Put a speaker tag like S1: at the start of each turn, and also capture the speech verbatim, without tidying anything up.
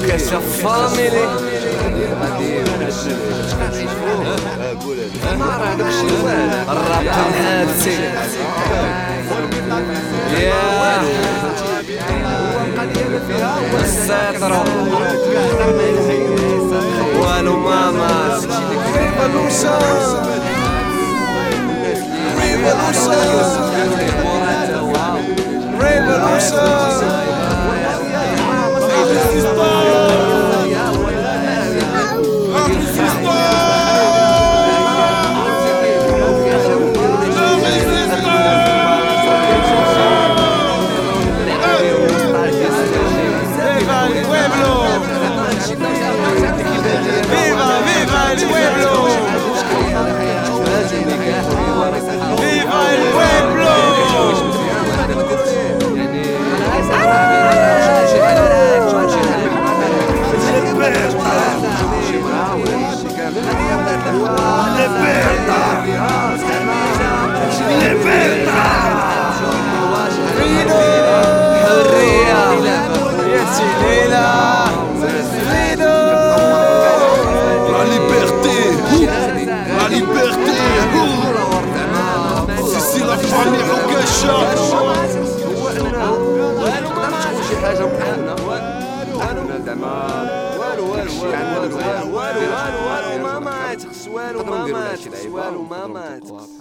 S1: كاشا فاميلي ما راه داكشي والو الراب محاتي يا السيطرو والو ماما ريفولوشن والو والو والو والو والو والو ما مات خص والو ما مات والو ما مات